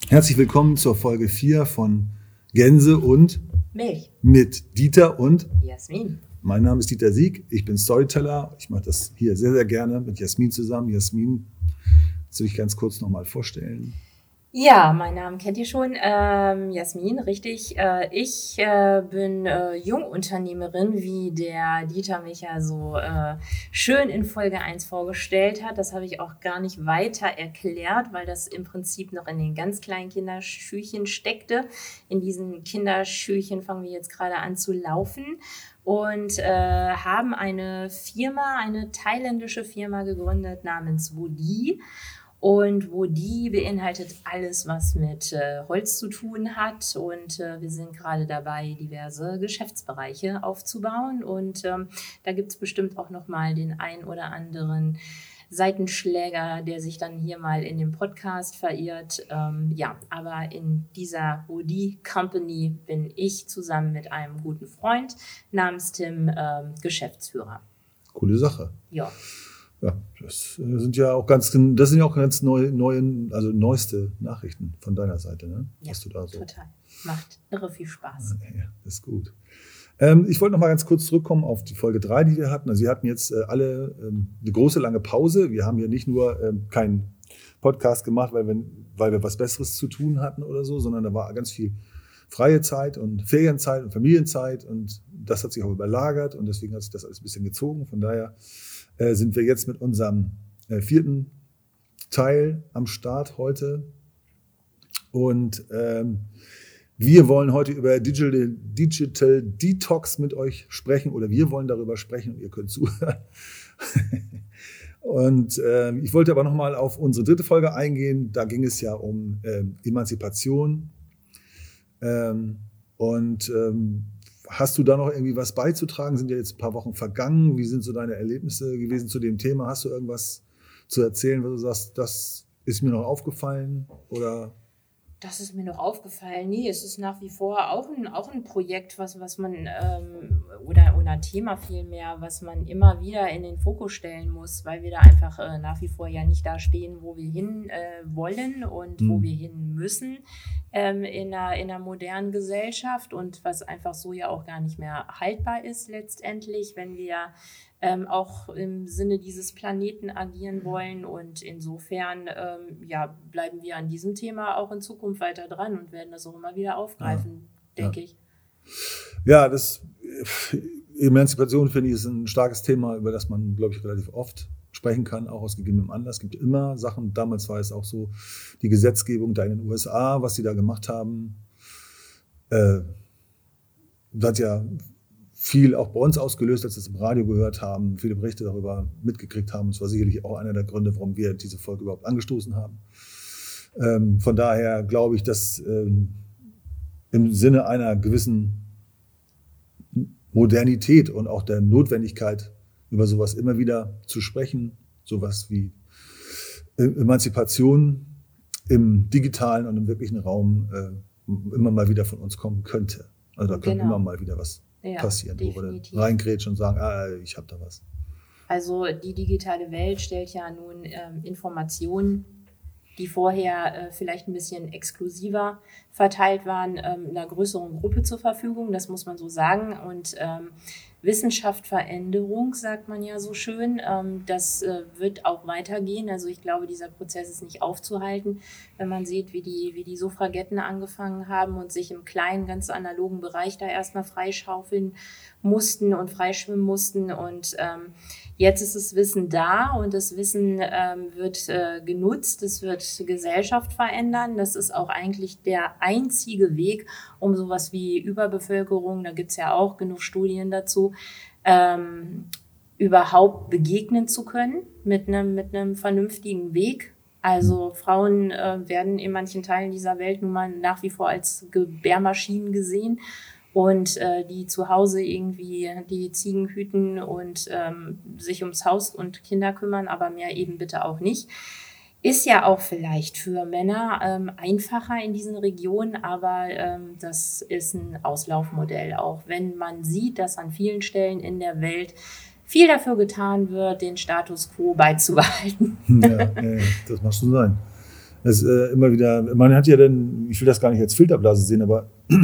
Herzlich willkommen zur Folge 4 von Gänse und Milch mit Dieter und Jasmin. Mein Name ist Dieter Sieg, ich bin Storyteller. Ich mache das hier sehr, sehr gerne mit Jasmin zusammen. Jasmin, willst du dich ganz kurz nochmal vorstellen? Ja, meinen Namen kennt ihr schon. Jasmin, richtig. Ich bin Jungunternehmerin, wie der Dieter mich ja so schön in Folge 1 vorgestellt hat. Das habe ich auch gar nicht weiter erklärt, weil das im Prinzip noch in den ganz kleinen Kinderschüchen steckte. In diesen Kinderschüchen fangen wir jetzt gerade an zu laufen. Und haben eine thailändische Firma gegründet namens Wodi. Und Wodi beinhaltet alles, was mit Holz zu tun hat. Und wir sind gerade dabei, diverse Geschäftsbereiche aufzubauen. Und da gibt es bestimmt auch nochmal den ein oder anderen Seitenschläger, der sich dann hier mal in dem Podcast verirrt. Aber in dieser Wodi Company bin ich zusammen mit einem guten Freund namens Tim Geschäftsführer. Coole Sache. Ja. Ja, das sind ja auch ganz neueste Nachrichten von deiner Seite, ne? Ja, Was du da so. Total. Macht irre viel Spaß. Ja, das ist gut. Ich wollte noch mal ganz kurz zurückkommen auf die Folge 3, die wir hatten. Also wir hatten jetzt alle eine große, lange Pause. Wir haben hier nicht nur keinen Podcast gemacht, weil wir was Besseres zu tun hatten oder so, sondern da war ganz viel freie Zeit und Ferienzeit und Familienzeit und das hat sich auch überlagert und deswegen hat sich das alles ein bisschen gezogen. Von daher sind wir jetzt mit unserem 4. Teil am Start heute. Und wir wollen heute über Digital Detox mit euch sprechen oder wir wollen darüber sprechen und ihr könnt zuhören. Und ich wollte aber nochmal auf unsere 3. Folge eingehen. Da ging es ja um Emanzipation. Hast du da noch irgendwie was beizutragen? Sind ja jetzt ein paar Wochen vergangen. Wie sind so deine Erlebnisse gewesen zu dem Thema? Hast du irgendwas zu erzählen, wo du sagst, das ist mir noch aufgefallen? Oder? Das ist mir noch aufgefallen. Nee, es ist nach wie vor auch ein Projekt, was man, oder ein Thema vielmehr, was man immer wieder in den Fokus stellen muss, weil wir da einfach nach wie vor ja nicht da stehen, wo wir hin wollen und wo wir hin müssen in einer modernen Gesellschaft und was einfach so ja auch gar nicht mehr haltbar ist letztendlich, wenn wir auch im Sinne dieses Planeten agieren wollen. Und insofern bleiben wir an diesem Thema auch in Zukunft weiter dran und werden das auch immer wieder aufgreifen, denke ich. Ja, das Emanzipation, finde ich, ist ein starkes Thema, über das man, glaube ich, relativ oft sprechen kann, auch aus gegebenem Anlass. Es gibt immer Sachen, damals war es auch so, die Gesetzgebung da in den USA, was sie da gemacht haben, das hat ja viel auch bei uns ausgelöst, als wir es im Radio gehört haben, viele Berichte darüber mitgekriegt haben. Das war sicherlich auch einer der Gründe, warum wir diese Folge überhaupt angestoßen haben. Von daher glaube ich, dass im Sinne einer gewissen Modernität und auch der Notwendigkeit, über sowas immer wieder zu sprechen, sowas wie Emanzipation im digitalen und im wirklichen Raum immer mal wieder von uns kommen könnte. Also da kann immer mal wieder was passieren, definitiv. Wo wir reingrätschen und sagen, ich habe da was. Also die digitale Welt stellt ja nun Informationen, die vorher vielleicht ein bisschen exklusiver verteilt waren, einer größeren Gruppe zur Verfügung, das muss man so sagen. Und Wissenschaft, Veränderung, sagt man ja so schön, das wird auch weitergehen. Also ich glaube, dieser Prozess ist nicht aufzuhalten, wenn man sieht, wie die Suffragetten angefangen haben und sich im kleinen, ganz analogen Bereich da erstmal freischaufeln mussten und freischwimmen mussten. Und jetzt ist das Wissen da und das Wissen wird genutzt, es wird Gesellschaft verändern. Das ist auch eigentlich der einzige Weg, um sowas wie Überbevölkerung, da gibt es ja auch genug Studien dazu, überhaupt begegnen zu können mit einem vernünftigen Weg. Also Frauen werden in manchen Teilen dieser Welt nun mal nach wie vor als Gebärmaschinen gesehen. Und die zu Hause irgendwie die Ziegen hüten und sich ums Haus und Kinder kümmern, aber mehr eben bitte auch nicht. Ist ja auch vielleicht für Männer einfacher in diesen Regionen, aber das ist ein Auslaufmodell, auch wenn man sieht, dass an vielen Stellen in der Welt viel dafür getan wird, den Status quo beizubehalten. Ja, das mag schon sein. Das immer wieder, man hat ja dann, ich will das gar nicht als Filterblase sehen, aber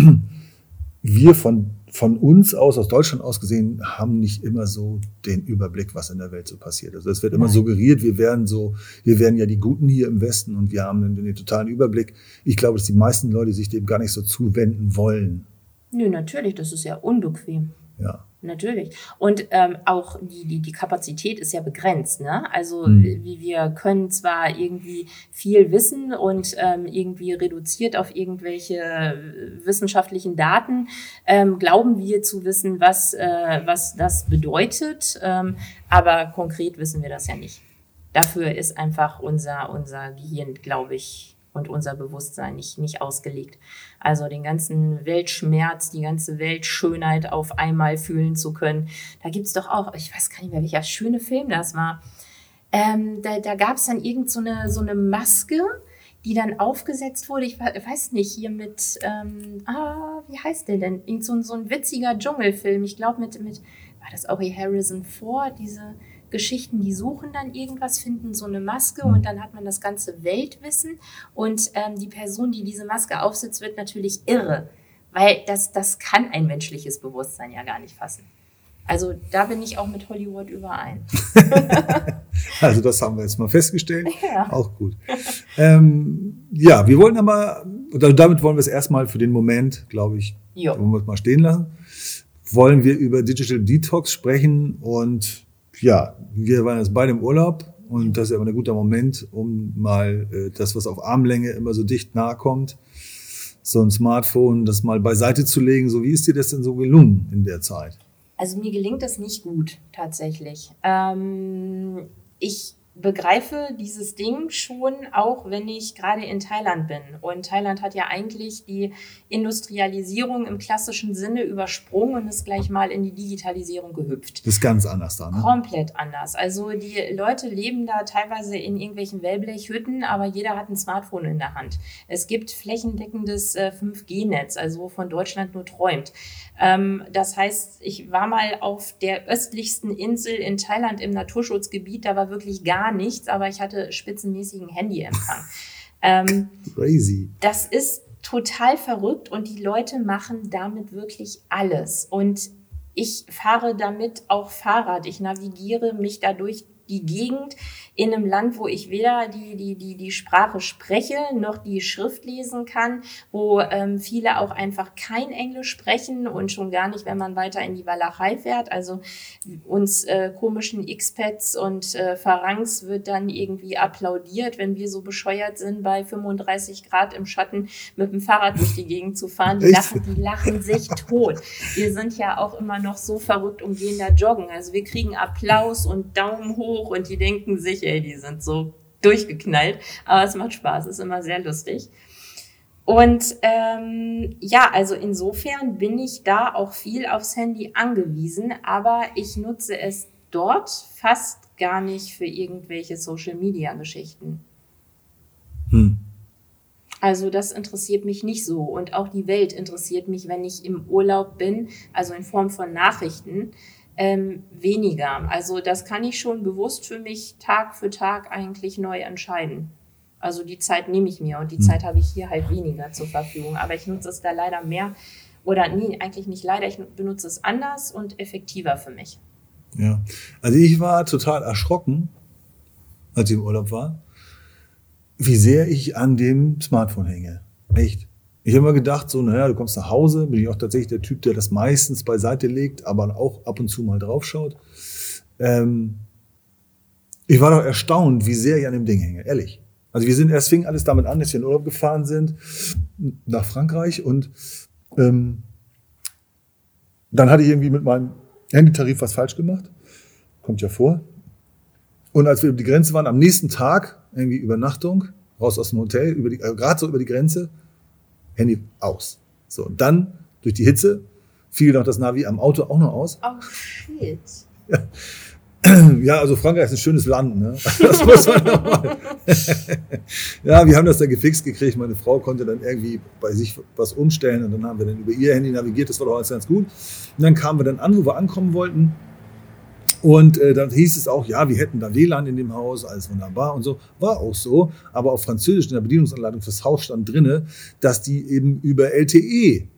wir von uns aus Deutschland aus gesehen, haben nicht immer so den Überblick, was in der Welt so passiert. Also es wird immer suggeriert, wir wären ja die Guten hier im Westen und wir haben den totalen Überblick. Ich glaube, dass die meisten Leute sich dem gar nicht so zuwenden wollen. Nö, natürlich, das ist ja unbequem. Ja. Natürlich. Und auch die Kapazität ist ja begrenzt. Ne? Also wir können zwar irgendwie viel wissen und irgendwie reduziert auf irgendwelche wissenschaftlichen Daten, glauben wir zu wissen, was das bedeutet, aber konkret wissen wir das ja nicht. Dafür ist einfach unser Gehirn, glaube ich, und unser Bewusstsein nicht ausgelegt. Also den ganzen Weltschmerz, die ganze Weltschönheit auf einmal fühlen zu können. Da gibt's doch auch, ich weiß gar nicht mehr, welcher schöne Film das war. Da gab's dann irgend so eine Maske, die dann aufgesetzt wurde. Ich weiß nicht, hier mit, wie heißt der denn? Irgend so ein witziger Dschungelfilm. Ich glaube war das auch hier Harrison Ford, diese Geschichten, die suchen dann irgendwas, finden so eine Maske und dann hat man das ganze Weltwissen und die Person, die diese Maske aufsetzt, wird natürlich irre, weil das kann ein menschliches Bewusstsein ja gar nicht fassen. Also da bin ich auch mit Hollywood überein. Also das haben wir jetzt mal festgestellt. Ja. Auch gut. Ja, wir wollen aber, damit wollen wir es erstmal für den Moment, glaube ich, wollen wir es mal stehen lassen, wollen wir über Digital Detox sprechen und ja, wir waren jetzt beide im Urlaub und das ist aber ein guter Moment, um mal das, was auf Armlänge immer so dicht nahe kommt, so ein Smartphone, das mal beiseite zu legen. So, wie ist dir das denn so gelungen in der Zeit? Also mir gelingt das nicht gut, tatsächlich. Ich begreife dieses Ding schon, auch wenn ich gerade in Thailand bin. Und Thailand hat ja eigentlich die Industrialisierung im klassischen Sinne übersprungen und ist gleich mal in die Digitalisierung gehüpft. Das ist ganz anders da, ne? Komplett anders. Also die Leute leben da teilweise in irgendwelchen Wellblechhütten, aber jeder hat ein Smartphone in der Hand. Es gibt flächendeckendes 5G-Netz, also wovon Deutschland nur träumt. Das heißt, ich war mal auf der östlichsten Insel in Thailand im Naturschutzgebiet, da war wirklich gar nichts, aber ich hatte spitzenmäßigen Handyempfang. Crazy. Das ist total verrückt und die Leute machen damit wirklich alles. Und ich fahre damit auch Fahrrad. Ich navigiere mich dadurch die Gegend in einem Land, wo ich weder die Sprache spreche, noch die Schrift lesen kann, wo viele auch einfach kein Englisch sprechen und schon gar nicht, wenn man weiter in die Walachei fährt. Also uns komischen Expats und Farangs wird dann irgendwie applaudiert, wenn wir so bescheuert sind, bei 35 Grad im Schatten mit dem Fahrrad durch die Gegend zu fahren. Die lachen sich tot. Wir sind ja auch immer noch so verrückt und gehen da joggen. Also wir kriegen Applaus und Daumen hoch und die denken sich, ey, die sind so durchgeknallt. Aber es macht Spaß, ist immer sehr lustig. Und ja, also insofern bin ich da auch viel aufs Handy angewiesen, aber ich nutze es dort fast gar nicht für irgendwelche Social-Media-Geschichten. Also das interessiert mich nicht so. Und auch die Welt interessiert mich, wenn ich im Urlaub bin, also in Form von Nachrichten, weniger. Also das kann ich schon bewusst für mich Tag für Tag eigentlich neu entscheiden. Also die Zeit nehme ich mir und die Zeit habe ich hier halt weniger zur Verfügung. Aber ich nutze es da leider mehr oder nee, eigentlich nicht leider, ich benutze es anders und effektiver für mich. Ja, also ich war total erschrocken, als ich im Urlaub war, wie sehr ich an dem Smartphone hänge. Echt. Ich habe immer gedacht, so, naja, du kommst nach Hause, bin ich auch tatsächlich der Typ, der das meistens beiseite legt, aber auch ab und zu mal draufschaut. Ich war doch erstaunt, wie sehr ich an dem Ding hänge, ehrlich. Also es fing alles damit an, dass wir in Urlaub gefahren sind, nach Frankreich und dann hatte ich irgendwie mit meinem Handytarif was falsch gemacht. Kommt ja vor. Und als wir über die Grenze waren, am nächsten Tag, irgendwie Übernachtung, raus aus dem Hotel, gerade so über die Grenze, Handy aus. So, und dann, durch die Hitze, fiel noch das Navi am Auto auch noch aus. Oh, shit. Ja, also Frankreich ist ein schönes Land, ne? Das muss man nochmal. Ja, wir haben das dann gefixt gekriegt. Meine Frau konnte dann irgendwie bei sich was umstellen und dann haben wir dann über ihr Handy navigiert. Das war doch alles ganz gut. Und dann kamen wir dann an, wo wir ankommen wollten. Und dann hieß es auch, ja, wir hätten da WLAN in dem Haus, alles wunderbar und so. War auch so. Aber auf Französisch in der Bedienungsanleitung fürs Haus stand drinne, dass die eben über LTE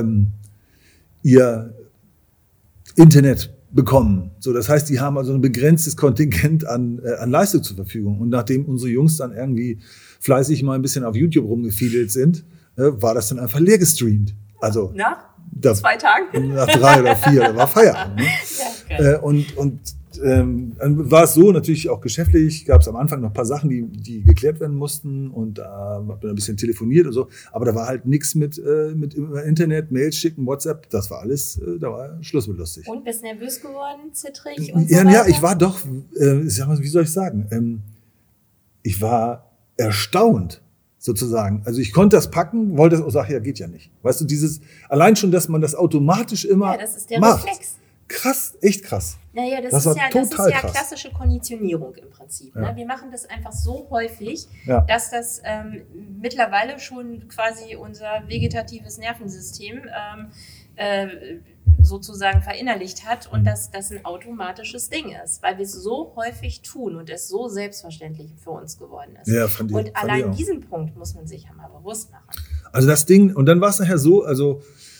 ihr Internet bekommen. So, das heißt, die haben also ein begrenztes Kontingent an Leistung zur Verfügung. Und nachdem unsere Jungs dann irgendwie fleißig mal ein bisschen auf YouTube rumgefiedelt sind, war das dann einfach leer gestreamt. Also nach 2 Tagen? Nach 3 oder 4, da war Feierabend. Ne? Ja, dann war es so, natürlich auch geschäftlich, gab es am Anfang noch ein paar Sachen, die geklärt werden mussten und hat man ein bisschen telefoniert und so, aber da war halt nichts mit Internet, Mails schicken, WhatsApp, das war alles, da war Schluss mit lustig. Und bist nervös geworden, zittrig und so weiter? Ja, ich war doch, wie soll ich sagen, ich war erstaunt, sozusagen. Also ich konnte das packen, wollte es auch sagen, ja, geht ja nicht. Weißt du, allein schon, dass man das automatisch immer macht. Ja, das ist der Reflex. Krass, echt krass. Naja, das ist ja klassische Konditionierung im Prinzip. Ja. Ne? Wir machen das einfach so häufig, dass das mittlerweile schon quasi unser vegetatives Nervensystem sozusagen verinnerlicht hat und dass das ein automatisches Ding ist, weil wir es so häufig tun und es so selbstverständlich für uns geworden ist. Ja, und allein diesen Punkt muss man sich ja mal bewusst machen. Also das Ding, und dann war es nachher so, also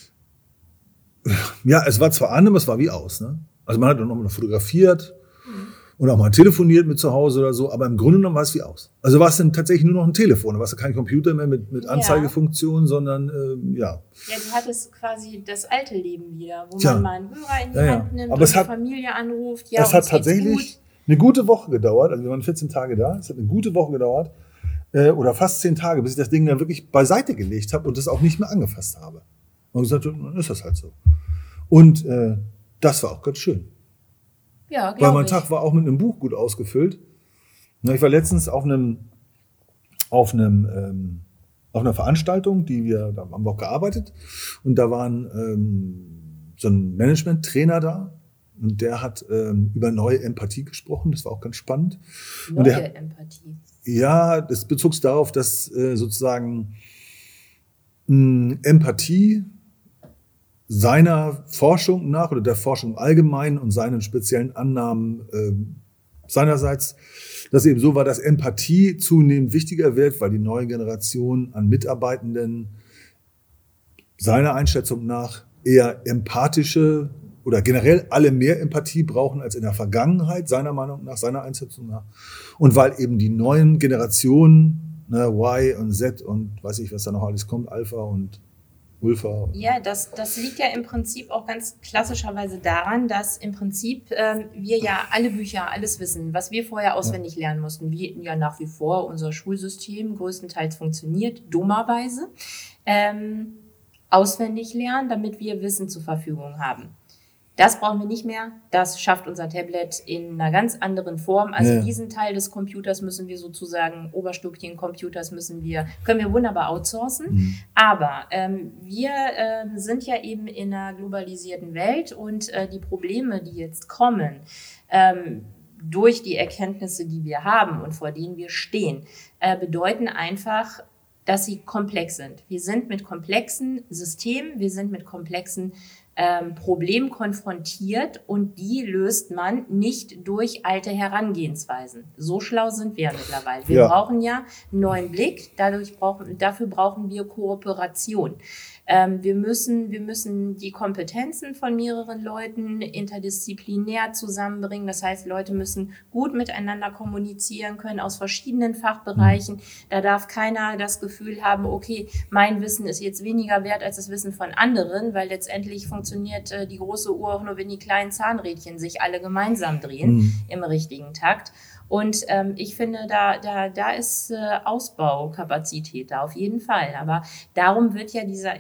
ja, es war zwar an, aber es war wie aus. Ne? Also man hat dann noch fotografiert und auch mal telefoniert mit zu Hause oder so, aber im Grunde genommen war es wie aus. Also war es dann tatsächlich nur noch ein Telefon, da war es ja kein Computer mehr mit Anzeigefunktion, sondern Ja, du hattest quasi das alte Leben wieder, wo man mal einen Hörer in die Hand nimmt aber und die Familie anruft. Ja, es hat tatsächlich eine gute Woche gedauert, also wir waren 14 Tage da, es hat eine gute Woche gedauert, oder fast 10 Tage, bis ich das Ding dann wirklich beiseite gelegt habe und das auch nicht mehr angefasst habe. Und gesagt, dann ist das halt so. Und das war auch ganz schön. Ja, glaube ich. Weil mein Tag war auch mit einem Buch gut ausgefüllt. Ich war letztens auf einer Veranstaltung, da haben wir auch gearbeitet. Und da waren so ein Management-Trainer da. Und der hat über neue Empathie gesprochen. Das war auch ganz spannend. Neue Empathie? Ja, das bezog sich darauf, dass sozusagen Empathie seiner Forschung nach oder der Forschung allgemein und seinen speziellen Annahmen seinerseits, dass eben so war, dass Empathie zunehmend wichtiger wird, weil die neue Generation an Mitarbeitenden seiner Einschätzung nach eher empathische oder generell alle mehr Empathie brauchen als in der Vergangenheit, seiner Meinung nach, seiner Einschätzung nach. Und weil eben die neuen Generationen, Y und Z und weiß ich, was da noch alles kommt, Alpha und Ulfa. Ja, das liegt ja im Prinzip auch ganz klassischerweise daran, dass im Prinzip wir ja alle Bücher, alles wissen, was wir vorher auswendig lernen mussten, wie ja nach wie vor unser Schulsystem größtenteils funktioniert, dummerweise, auswendig lernen, damit wir Wissen zur Verfügung haben. Das brauchen wir nicht mehr. Das schafft unser Tablet in einer ganz anderen Form. Also diesen Teil des Computers müssen wir sozusagen, Oberstückchen Computers können wir wunderbar outsourcen. Aber wir sind ja eben in einer globalisierten Welt und die Probleme, die jetzt kommen, durch die Erkenntnisse, die wir haben und vor denen wir stehen, bedeuten einfach, dass sie komplex sind. Wir sind mit komplexen Systemen, wir sind mit komplexen Problem konfrontiert und die löst man nicht durch alte Herangehensweisen. So schlau sind wir mittlerweile. Wir brauchen ja einen neuen Blick, dafür brauchen wir Kooperation. Wir müssen die Kompetenzen von mehreren Leuten interdisziplinär zusammenbringen. Das heißt, Leute müssen gut miteinander kommunizieren können aus verschiedenen Fachbereichen. Da darf keiner das Gefühl haben, okay, mein Wissen ist jetzt weniger wert als das Wissen von anderen, weil letztendlich funktioniert die große Uhr auch nur, wenn die kleinen Zahnrädchen sich alle gemeinsam drehen im richtigen Takt. Und ich finde, da ist Ausbaukapazität da auf jeden Fall. Aber darum wird ja dieser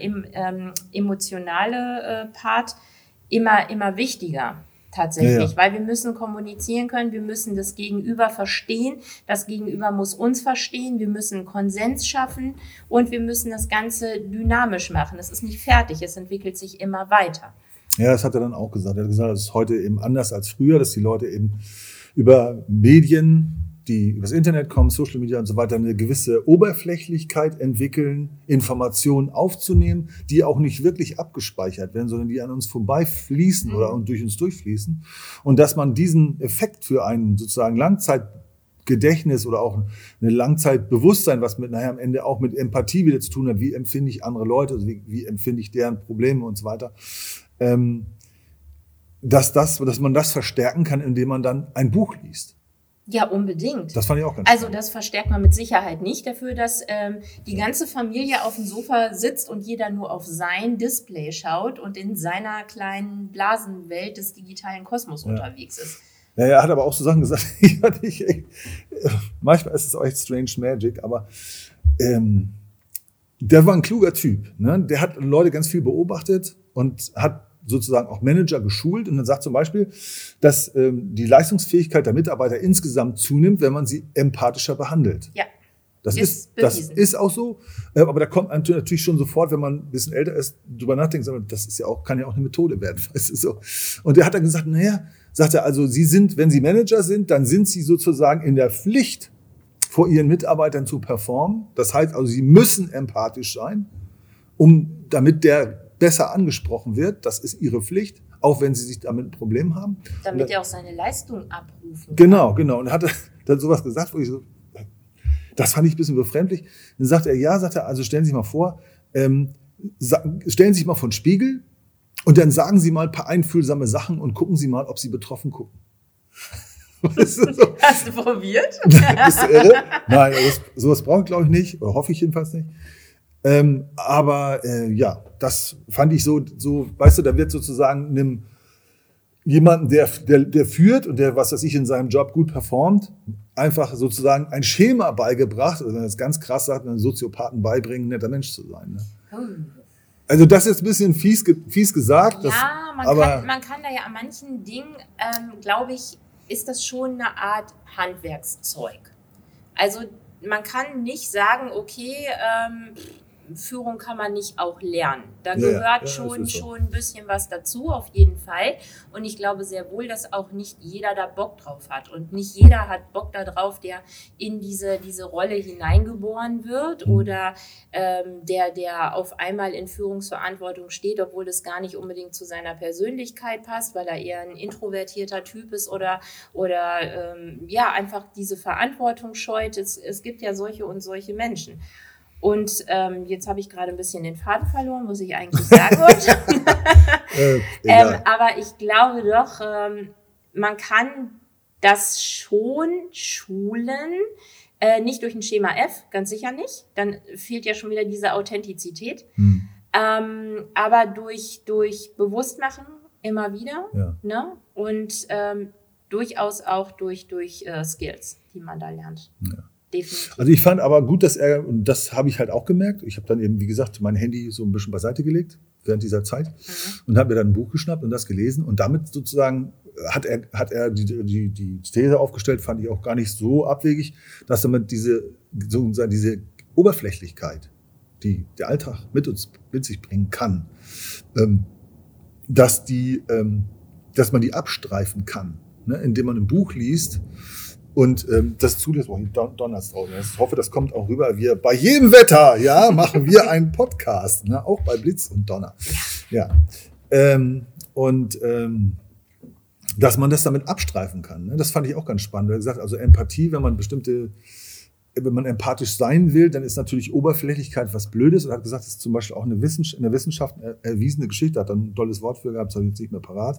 emotionale Part immer wichtiger tatsächlich, weil wir müssen kommunizieren können, wir müssen das Gegenüber verstehen, das Gegenüber muss uns verstehen, wir müssen Konsens schaffen und wir müssen das Ganze dynamisch machen. Es ist nicht fertig, es entwickelt sich immer weiter. Ja, das hat er dann auch gesagt. Er hat gesagt, es ist heute eben anders als früher, dass die Leute eben über Medien die übers Internet kommen, Social Media und so weiter, eine gewisse Oberflächlichkeit entwickeln, Informationen aufzunehmen, die auch nicht wirklich abgespeichert werden, sondern die an uns vorbeifließen oder durch uns durchfließen. Und dass man diesen Effekt für einen sozusagen Langzeitgedächtnis oder auch eine Langzeitbewusstsein, was mit nachher am Ende auch mit Empathie wieder zu tun hat, wie empfinde ich andere Leute, also wie empfinde ich deren Probleme und so weiter, dass man das verstärken kann, indem man dann ein Buch liest. Ja, unbedingt. Das fand ich auch ganz Also das verstärkt man mit Sicherheit nicht dafür, dass die ganze Familie auf dem Sofa sitzt und jeder nur auf sein Display schaut und in seiner kleinen Blasenwelt des digitalen Kosmos unterwegs ist. Ja, er hat aber auch so Sachen gesagt, manchmal ist es auch echt strange magic, aber der war ein kluger Typ. Ne? Der hat Leute ganz viel beobachtet und hat sozusagen auch Manager geschult und dann sagt zum Beispiel, dass die Leistungsfähigkeit der Mitarbeiter insgesamt zunimmt, wenn man sie empathischer behandelt. Ja. Das ist auch so, aber da kommt natürlich schon sofort, wenn man ein bisschen älter ist, drüber nachdenkt, das ist ja auch, kann ja auch eine Methode werden, weißt du so. Und der hat dann gesagt, sagt er, also wenn Sie Manager sind, dann sind Sie sozusagen in der Pflicht, vor Ihren Mitarbeitern zu performen. Das heißt also, Sie müssen empathisch sein, damit der besser angesprochen wird. Das ist Ihre Pflicht, auch wenn Sie sich damit ein Problem haben. Damit er auch seine Leistung abrufen kann. Genau. Und hat er dann sowas gesagt, wo ich so, das fand ich ein bisschen befremdlich. Dann sagt er, also stellen Sie sich mal vor, stellen Sie sich mal vor den Spiegel und dann sagen Sie mal ein paar einfühlsame Sachen und gucken Sie mal, ob Sie betroffen gucken. Weißt du, so? Hast du probiert? Bist du irre? Nein, sowas brauche ich, glaube ich, nicht, oder hoffe ich jedenfalls nicht. Ja, das fand ich so, weißt du, da wird sozusagen jemanden, der führt und der, was weiß ich, in seinem Job gut performt, einfach sozusagen ein Schema beigebracht, also wenn man das ganz krass sagt, einem Soziopathen beibringen, ein netter Mensch zu sein. Ne? Also das ist ein bisschen fies gesagt. Ja, man kann da ja an manchen Dingen, glaube ich, ist das schon eine Art Handwerkszeug. Also man kann nicht sagen, okay, Führung kann man nicht auch lernen. Da gehört schon ein bisschen was dazu, auf jeden Fall. Und ich glaube sehr wohl, dass auch nicht jeder da Bock drauf hat. Und nicht jeder hat Bock darauf, der in diese Rolle hineingeboren wird oder der auf einmal in Führungsverantwortung steht, obwohl das gar nicht unbedingt zu seiner Persönlichkeit passt, weil er eher ein introvertierter Typ ist oder einfach diese Verantwortung scheut. Es gibt ja solche und solche Menschen. Und jetzt habe ich gerade ein bisschen den Faden verloren, muss ich eigentlich sagen wollte. Aber ich glaube doch, man kann das schon schulen, nicht durch ein Schema F, ganz sicher nicht. Dann fehlt ja schon wieder diese Authentizität. Aber durch Bewusstmachen immer wieder, ne? Und durchaus auch durch Skills, die man da lernt. Ja. Definitiv. Also ich fand aber gut, dass und das habe ich halt auch gemerkt, ich habe dann eben, wie gesagt, mein Handy so ein bisschen beiseite gelegt während dieser Zeit und habe mir dann ein Buch geschnappt und das gelesen und damit sozusagen hat er die These aufgestellt, fand ich auch gar nicht so abwegig, dass damit diese Oberflächlichkeit, die der Alltag mit sich bringen kann, dass man die abstreifen kann, ne, indem man ein Buch liest. Und das zulässt, Donner's draußen. Ich hoffe, das kommt auch rüber. Wir bei jedem Wetter, machen wir einen Podcast, ne? Auch bei Blitz und Donner. Ja. Dass man das damit abstreifen kann. Ne? Das fand ich auch ganz spannend. Er hat gesagt, also Empathie, wenn man empathisch sein will, dann ist natürlich Oberflächlichkeit was Blödes. Und er hat gesagt, das ist zum Beispiel auch in der Wissenschaft erwiesene Geschichte, hat dann ein tolles Wort für gehabt, das habe ich jetzt nicht mehr parat.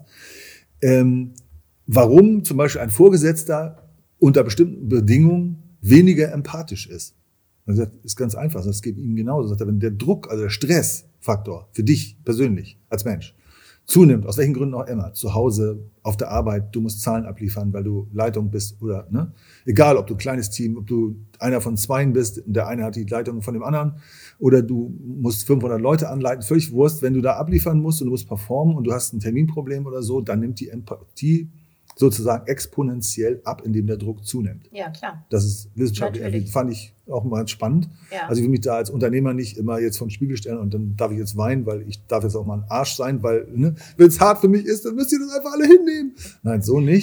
Warum zum Beispiel ein Vorgesetzter unter bestimmten Bedingungen weniger empathisch ist. Das ist ganz einfach, das geht ihm genauso. Sagt er, wenn der Druck, also der Stressfaktor für dich persönlich als Mensch zunimmt, aus welchen Gründen auch immer, zu Hause, auf der Arbeit, du musst Zahlen abliefern, weil du Leitung bist oder, ne? Egal, ob du ein kleines Team, ob du einer von zweien bist, der eine hat die Leitung von dem anderen oder du musst 500 Leute anleiten, völlig Wurst, wenn du da abliefern musst und du musst performen und du hast ein Terminproblem oder so, dann nimmt die Empathie sozusagen exponentiell ab, indem der Druck zunimmt. Ja, klar. Das ist wissenschaftlich, fand ich auch mal spannend. Ja. Also ich will mich da als Unternehmer nicht immer jetzt vom Spiegel stellen und dann darf ich jetzt weinen, weil ich darf jetzt auch mal ein Arsch sein, weil, ne, wenn es hart für mich ist, dann müsst ihr das einfach alle hinnehmen. Nein, so nicht.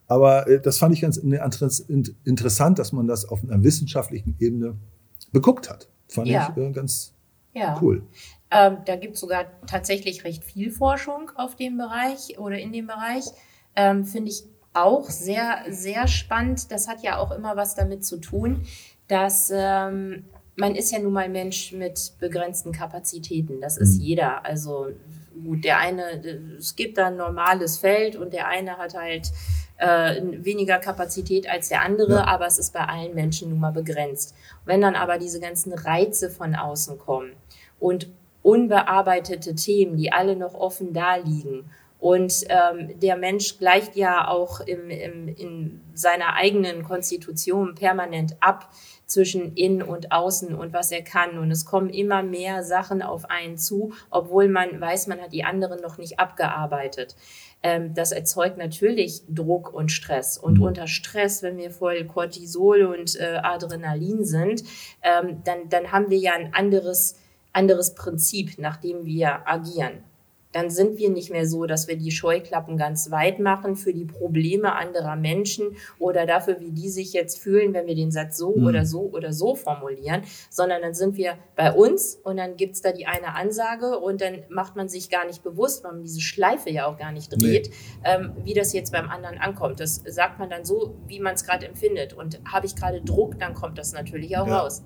Aber das fand ich ganz interessant, dass man das auf einer wissenschaftlichen Ebene beguckt hat. Fand ich ganz cool. Da gibt es sogar tatsächlich recht viel Forschung auf dem Bereich oder in dem Bereich. Finde ich auch sehr, sehr spannend. Das hat ja auch immer was damit zu tun, dass man ist ja nun mal Mensch mit begrenzten Kapazitäten. Das ist jeder. Also gut, es gibt da ein normales Feld und der eine hat halt weniger Kapazität als der andere, aber es ist bei allen Menschen nun mal begrenzt. Wenn dann aber diese ganzen Reize von außen kommen und unbearbeitete Themen, die alle noch offen da liegen und der Mensch gleicht ja auch in seiner eigenen Konstitution permanent ab zwischen innen und außen und was er kann. Und es kommen immer mehr Sachen auf einen zu, obwohl man weiß, man hat die anderen noch nicht abgearbeitet. Das erzeugt natürlich Druck und Stress. Und unter Stress, wenn wir voll Cortisol und Adrenalin sind, dann haben wir ja ein anderes Prinzip, nach dem wir agieren. Dann sind wir nicht mehr so, dass wir die Scheuklappen ganz weit machen für die Probleme anderer Menschen oder dafür, wie die sich jetzt fühlen, wenn wir den Satz so oder so formulieren, sondern dann sind wir bei uns und dann gibt's da die eine Ansage und dann macht man sich gar nicht bewusst, weil man diese Schleife ja auch gar nicht dreht, wie das jetzt beim anderen ankommt. Das sagt man dann so, wie man es gerade empfindet. Und habe ich gerade Druck, dann kommt das natürlich auch raus.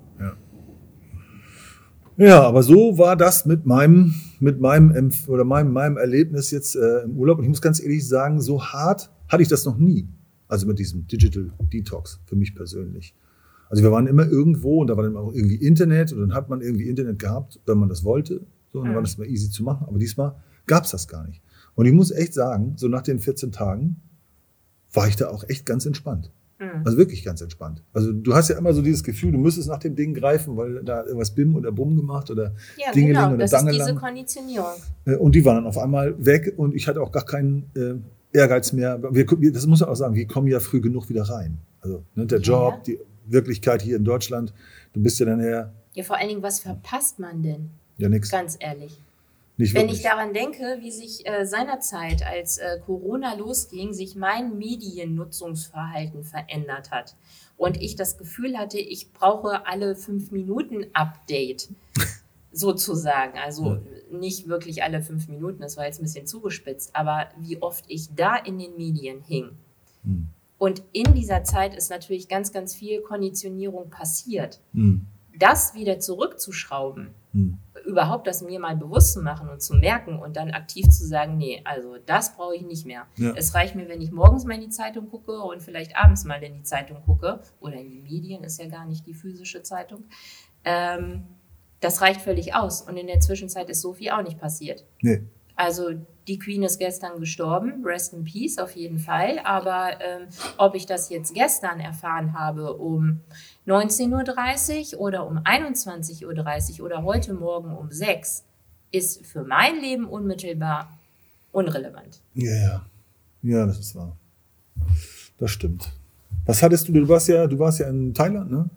Ja, aber so war das mit meinem Erlebnis jetzt im Urlaub. Und ich muss ganz ehrlich sagen, so hart hatte ich das noch nie. Also mit diesem Digital Detox für mich persönlich. Also wir waren immer irgendwo und da war dann auch irgendwie Internet und dann hat man irgendwie Internet gehabt, wenn man das wollte. So, und dann war das immer easy zu machen. Aber diesmal gab es das gar nicht. Und ich muss echt sagen, so nach den 14 Tagen war ich da auch echt ganz entspannt. Also wirklich ganz entspannt. Also du hast ja immer so dieses Gefühl, du müsstest nach dem Ding greifen, weil da irgendwas Bim oder Bumm gemacht oder Dingeling oder das Dangelang. ist diese Konditionierung. Und die waren dann auf einmal weg und ich hatte auch gar keinen Ehrgeiz mehr. Das muss man auch sagen, wir kommen ja früh genug wieder rein. Also der Job, die Wirklichkeit hier in Deutschland, du bist ja dann eher... Ja, vor allen Dingen, was verpasst man denn? Ja, nix. Ganz ehrlich. Wenn ich daran denke, wie sich seinerzeit, als Corona losging, sich mein Mediennutzungsverhalten verändert hat und ich das Gefühl hatte, ich brauche alle 5 Minuten Update, sozusagen. Also nicht wirklich alle 5 Minuten, das war jetzt ein bisschen zugespitzt, aber wie oft ich da in den Medien hing. Und in dieser Zeit ist natürlich ganz, ganz viel Konditionierung passiert. Das wieder zurückzuschrauben, überhaupt das mir mal bewusst zu machen und zu merken und dann aktiv zu sagen, nee, also das brauche ich nicht mehr. Ja. Es reicht mir, wenn ich morgens mal in die Zeitung gucke und vielleicht abends mal in die Zeitung gucke oder in die Medien, ist ja gar nicht die physische Zeitung. Das reicht völlig aus und in der Zwischenzeit ist so viel auch nicht passiert. Nee. Also die Queen ist gestern gestorben, rest in peace auf jeden Fall, aber ob ich das jetzt gestern erfahren habe um 19.30 Uhr oder um 21.30 Uhr oder heute Morgen um 6 ist für mein Leben unmittelbar unrelevant. Ja, das ist wahr. Das stimmt. Was hattest du warst ja in Thailand, ne?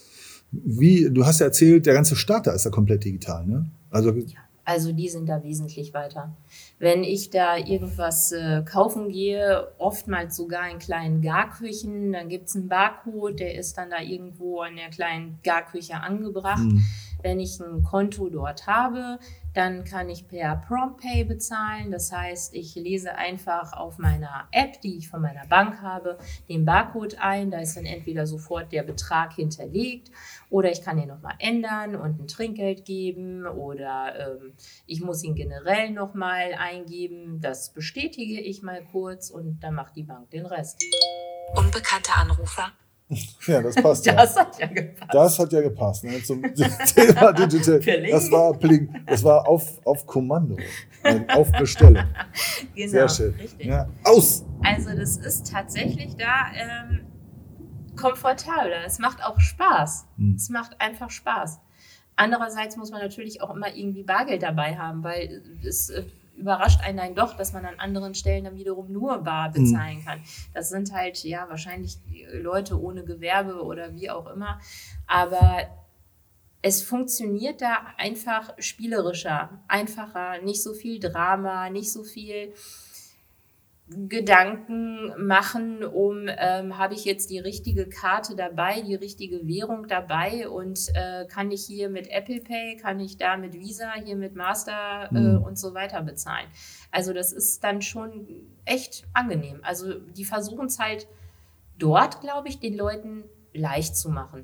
Du hast ja erzählt, der ganze Staat da ist ja komplett digital, ne? Also die sind da wesentlich weiter. Wenn ich da irgendwas kaufen gehe, oftmals sogar in kleinen Garküchen, dann gibt es einen Barcode, der ist dann da irgendwo an der kleinen Garküche angebracht. Wenn ich ein Konto dort habe, dann kann ich per PromptPay bezahlen. Das heißt, ich lese einfach auf meiner App, die ich von meiner Bank habe, den Barcode ein. Da ist dann entweder sofort der Betrag hinterlegt oder ich kann ihn nochmal ändern und ein Trinkgeld geben oder ich muss ihn generell nochmal eingeben. Das bestätige ich mal kurz und dann macht die Bank den Rest. Unbekannter Anrufer. Ja, das passt ja. Das hat ja gepasst. Das hat ja gepasst. Ne? Zum Thema Digital. Das war Pling. Das war auf Kommando. Auf Bestellung. Genau, sehr schön. Richtig. Ja. Aus! Also das ist tatsächlich da komfortabler. Es macht auch Spaß. Es macht einfach Spaß. Andererseits muss man natürlich auch immer irgendwie Bargeld dabei haben, weil es überrascht einen dann doch, dass man an anderen Stellen dann wiederum nur bar bezahlen kann. Das sind halt ja wahrscheinlich Leute ohne Gewerbe oder wie auch immer. Aber es funktioniert da einfach spielerischer, einfacher, nicht so viel Drama, nicht so viel Gedanken machen, habe ich jetzt die richtige Karte dabei, die richtige Währung dabei und kann ich hier mit Apple Pay, kann ich da mit Visa, hier mit Master und so weiter bezahlen. Also das ist dann schon echt angenehm. Also die versuchen es halt dort, glaube ich, den Leuten leicht zu machen.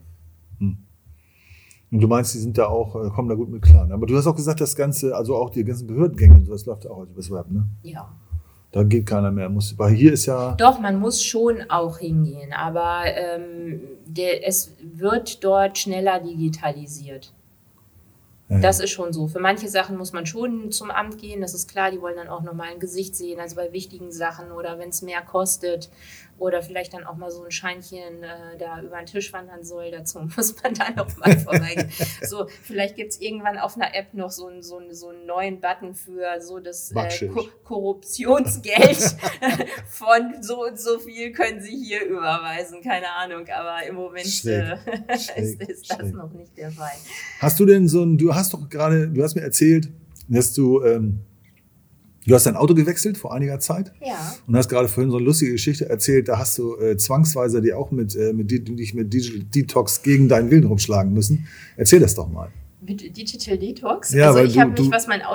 Und du meinst, die sind da auch, kommen da gut mit klar. Aber du hast auch gesagt, das Ganze, also auch die ganzen Behördengänge und sowas läuft auch über das Web, ne? Ja. Da geht keiner mehr. Weil hier ist ja... Doch, man muss schon auch hingehen, aber es wird dort schneller digitalisiert. Ja. Das ist schon so. Für manche Sachen muss man schon zum Amt gehen, das ist klar, die wollen dann auch nochmal ein Gesicht sehen, also bei wichtigen Sachen oder wenn es mehr kostet oder vielleicht dann auch mal so ein Scheinchen da über den Tisch wandern soll, dazu muss man dann nochmal vorbeigehen. So, vielleicht gibt es irgendwann auf einer App noch so einen neuen Button für so das Korruptionsgeld von so und so viel können Sie hier überweisen, keine Ahnung, aber im Moment ist das noch nicht der Fall. Hast du denn du hast mir erzählt, dass du hast dein Auto gewechselt vor einiger Zeit. Ja. Und hast gerade vorhin so eine lustige Geschichte erzählt, da hast du zwangsweise dich auch mit Digital Detox gegen deinen Willen rumschlagen müssen. Erzähl das doch mal. Mit Digital Detox? Ja, also ich habe mich, was meine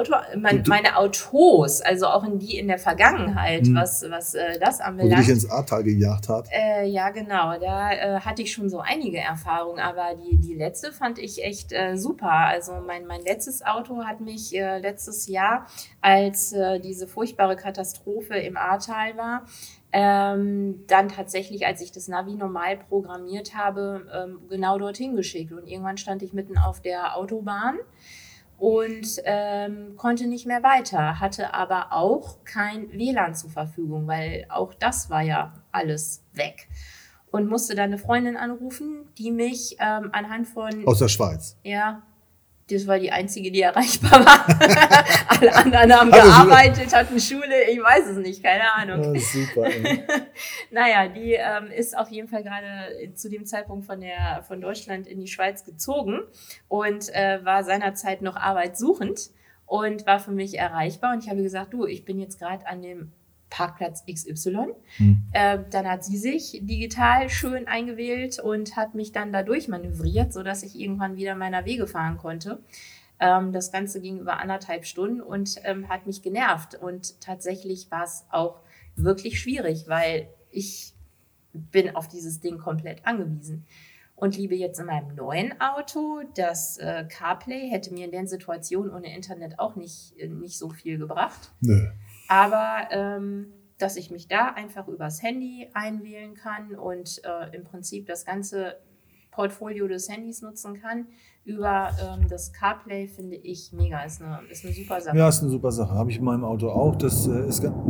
Autos, also auch in der Vergangenheit, was das anbelangt. Wo du dich ins Ahrtal gejagt hat. Ja, genau. Da hatte ich schon so einige Erfahrungen, aber die letzte fand ich echt super. Also mein letztes Auto hat mich letztes Jahr, als diese furchtbare Katastrophe im Ahrtal war, dann tatsächlich, als ich das Navi normal programmiert habe, genau dorthin geschickt. Und irgendwann stand ich mitten auf der Autobahn und konnte nicht mehr weiter, hatte aber auch kein WLAN zur Verfügung, weil auch das war ja alles weg. Und musste dann eine Freundin anrufen, die mich anhand von... Aus der Schweiz? Ja. Das war die einzige, die erreichbar war. Alle anderen haben gearbeitet, hatten Schule, ich weiß es nicht, keine Ahnung. Ja, super. Naja, die ist auf jeden Fall gerade zu dem Zeitpunkt von Deutschland in die Schweiz gezogen und war seinerzeit noch arbeitssuchend und war für mich erreichbar. Und ich habe gesagt, du, ich bin jetzt gerade an dem Parkplatz XY. Dann hat sie sich digital schön eingewählt und hat mich dann dadurch manövriert, sodass ich irgendwann wieder meiner Wege fahren konnte. Das Ganze ging über 1,5 Stunden und hat mich genervt. Und tatsächlich war es auch wirklich schwierig, weil ich bin auf dieses Ding komplett angewiesen. Und liebe jetzt in meinem neuen Auto, das CarPlay hätte mir in der Situation ohne Internet auch nicht so viel gebracht. Nö. Aber dass ich mich da einfach übers Handy einwählen kann und im Prinzip das ganze Portfolio des Handys nutzen kann, über das CarPlay finde ich mega. Ist eine super Sache. Ja, ist eine super Sache. Habe ich in meinem Auto auch. Das ist Ja,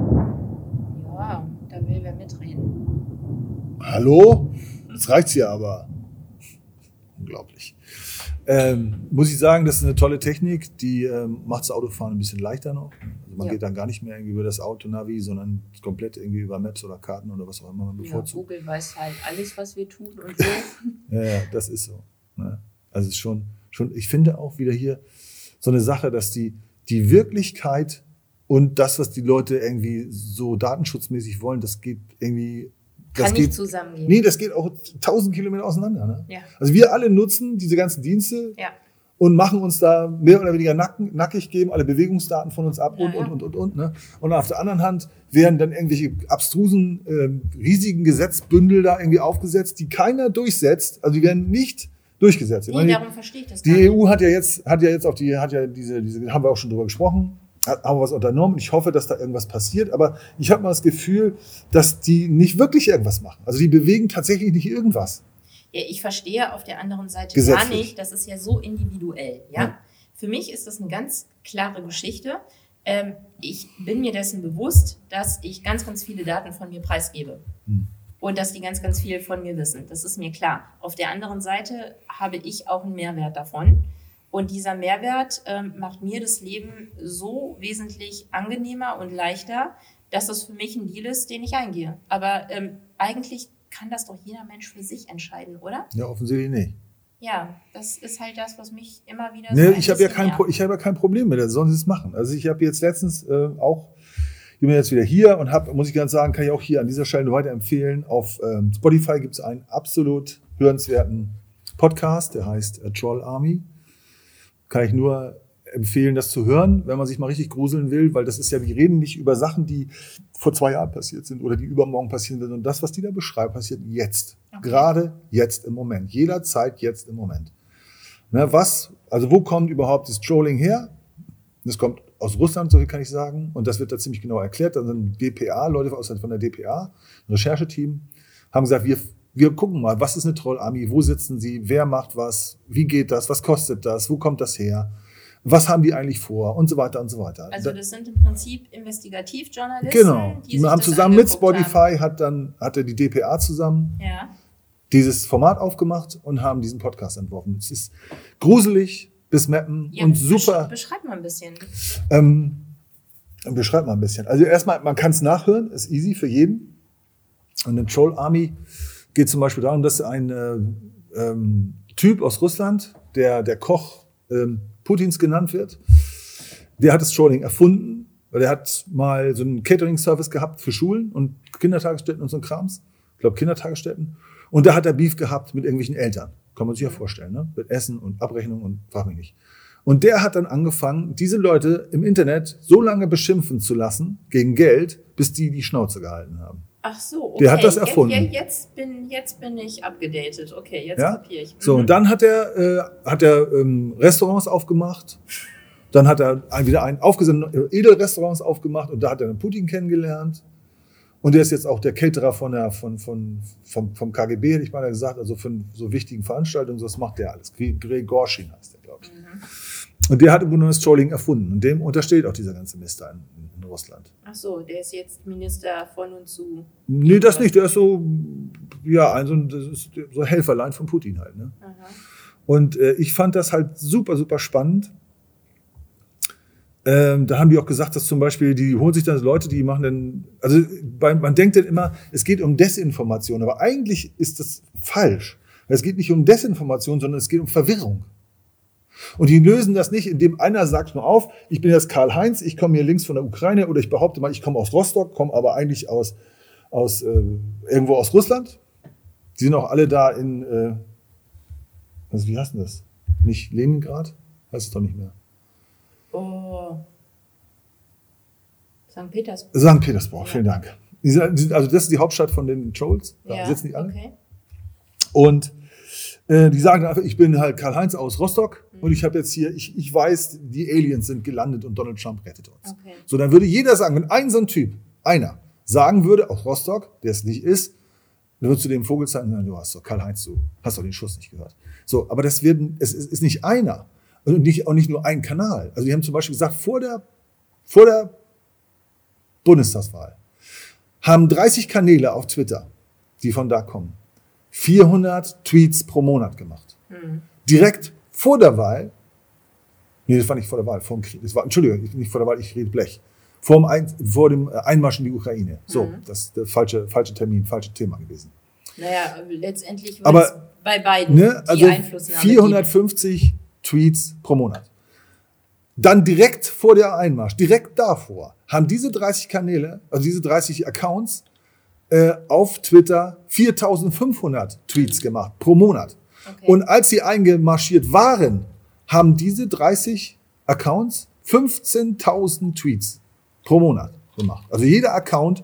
da will wer mitreden. Hallo? Das reicht's ja aber. Unglaublich. Muss ich sagen, das ist eine tolle Technik, die macht das Autofahren ein bisschen leichter noch. Also man geht dann gar nicht mehr irgendwie über das Auto-Navi, sondern komplett irgendwie über Maps oder Karten oder was auch immer man bevorzugt. Ja, Google weiß halt alles, was wir tun und so. Ja, das ist so. Ne? Also es ist schon, ich finde auch wieder hier so eine Sache, dass die Wirklichkeit und das, was die Leute irgendwie so datenschutzmäßig wollen, das geht irgendwie... Kann nicht zusammengehen. Nee, das geht auch 1000 Kilometer auseinander. Ne? Ja. Also wir alle nutzen diese ganzen Dienste und machen uns da mehr oder weniger nackig, geben alle Bewegungsdaten von uns ab und. Ne? Und auf der anderen Hand werden dann irgendwelche abstrusen, riesigen Gesetzbündel da irgendwie aufgesetzt, die keiner durchsetzt. Also die werden nicht durchgesetzt. Nee, darum verstehe ich das gar nicht. Die EU hat ja jetzt haben wir auch schon drüber gesprochen, haben wir was unternommen. Ich hoffe, dass da irgendwas passiert. Aber ich habe mal das Gefühl, dass die nicht wirklich irgendwas machen. Also die bewegen tatsächlich nicht irgendwas. Ja, ich verstehe auf der anderen Seite Gesetzlich. gar nicht, das ist ja so individuell. Ja? Für mich ist das eine ganz klare Geschichte. Ich bin mir dessen bewusst, dass ich ganz, ganz viele Daten von mir preisgebe. Und dass die ganz, ganz viel von mir wissen. Das ist mir klar. Auf der anderen Seite habe ich auch einen Mehrwert davon. Und dieser Mehrwert macht mir das Leben so wesentlich angenehmer und leichter, dass das für mich ein Deal ist, den ich eingehe. Aber eigentlich kann das doch jeder Mensch für sich entscheiden, oder? Ja, offensichtlich nicht. Ja, das ist halt das, was mich immer wieder ich habe ja kein Problem mit, das sollen sie es machen. Also ich habe jetzt letztens auch bin jetzt wieder hier und muss ich ganz sagen, kann ich auch hier an dieser Stelle weiterempfehlen. Auf Spotify gibt es einen absolut hörenswerten Podcast, der heißt Troll Army. Kann ich nur empfehlen, das zu hören, wenn man sich mal richtig gruseln will, weil das ist ja, die reden nicht über Sachen, die vor 2 Jahren passiert sind oder die übermorgen passieren werden. Und das, was die da beschreiben, passiert jetzt. Okay. Gerade jetzt im Moment. Jederzeit jetzt im Moment. Ne, wo kommt überhaupt das Trolling her? Das kommt aus Russland, so viel kann ich sagen. Und das wird da ziemlich genau erklärt. Dann sind Leute von der DPA, ein Rechercheteam, haben gesagt, wir gucken mal, was ist eine Troll-Army, wo sitzen sie, wer macht was, wie geht das, was kostet das, wo kommt das her? Was haben die eigentlich vor und so weiter und so weiter. Also das sind im Prinzip Investigativjournalisten, genau. Die haben zusammen mit Spotify, hatte die DPA zusammen dieses Format aufgemacht und haben diesen Podcast entworfen. Es ist gruselig bis Mappen und super. Beschreib mal ein bisschen. Also erstmal, man kann es nachhören, ist easy für jeden. Und in Troll Army geht es zum Beispiel darum, dass ein Typ aus Russland, der Koch Putins genannt wird, der hat das Trolling erfunden, weil er hat mal so einen Catering-Service gehabt für Schulen und Kindertagesstätten und so ein Krams. Ich glaube Kindertagesstätten. Und da hat er Beef gehabt mit irgendwelchen Eltern. Kann man sich ja vorstellen, ne? Mit Essen und Abrechnung und frag mich nicht. Und der hat dann angefangen, diese Leute im Internet so lange beschimpfen zu lassen, gegen Geld, bis die Schnauze gehalten haben. Ach so, okay. Der hat das erfunden. Jetzt bin ich abgedatet. Okay, jetzt kapiere ich. So, und dann hat er Restaurants aufgemacht. Dann hat er wieder Edelrestaurants aufgemacht und da hat er dann Putin kennengelernt. Und der ist jetzt auch der Caterer vom KGB, hätte ich mal gesagt, also von so wichtigen Veranstaltungen. So, das macht der alles. Gregorschin heißt der, glaube ich. Und der hat im Grunde das Trolling erfunden. Und dem untersteht auch dieser ganze Mist in Russland. Ach so, der ist jetzt Minister von und zu. Nee, das nicht. Der ist so, das ist so Helferlein von Putin halt. Ne? Aha. Und ich fand das halt super, super spannend. Da haben die auch gesagt, dass zum Beispiel, die holen sich dann Leute, die machen dann, also man denkt dann immer, es geht um Desinformation, aber eigentlich ist das falsch. Es geht nicht um Desinformation, sondern es geht um Verwirrung. Und die lösen das nicht, indem einer sagt nur auf, ich bin jetzt Karl-Heinz, ich komme hier links von der Ukraine oder ich behaupte mal, ich komme aus Rostock, komme aber eigentlich irgendwo aus Russland. Die sind auch alle da in, wie heißt denn das? Nicht Leningrad? Heißt es doch nicht mehr. Oh. St. Petersburg. St. Petersburg, vielen Dank. Also das ist die Hauptstadt von den Trolls, da sitzen die alle. Okay. Und die sagen einfach, ich bin halt Karl-Heinz aus Rostock und ich habe jetzt hier, ich weiß, die Aliens sind gelandet und Donald Trump rettet uns. Okay. So, dann würde jeder sagen, wenn ein so ein Typ, einer, sagen würde, aus Rostock, der es nicht ist, dann würdest du dem Vogel zeigen, du hast doch Karl-Heinz, du hast doch den Schuss nicht gehört. So, aber es ist nicht einer und auch nicht nur ein Kanal. Also die haben zum Beispiel gesagt, vor der Bundestagswahl haben 30 Kanäle auf Twitter, die von da kommen, 400 Tweets pro Monat gemacht. Direkt vor der Wahl, das war nicht vor der Wahl, Entschuldigung, nicht vor der Wahl, ich rede Blech, vor dem Einmarsch in die Ukraine. So, das ist der falsche Termin, falsches Thema gewesen. Naja, letztendlich war es bei beiden die Einflussnahme. 450 Tweets pro Monat. Dann direkt vor der Einmarsch, direkt davor, haben diese 30 Kanäle, also diese 30 Accounts, auf Twitter 4.500 Tweets gemacht pro Monat. Okay. Und als sie eingemarschiert waren, haben diese 30 Accounts 15.000 Tweets pro Monat gemacht. Also jeder Account.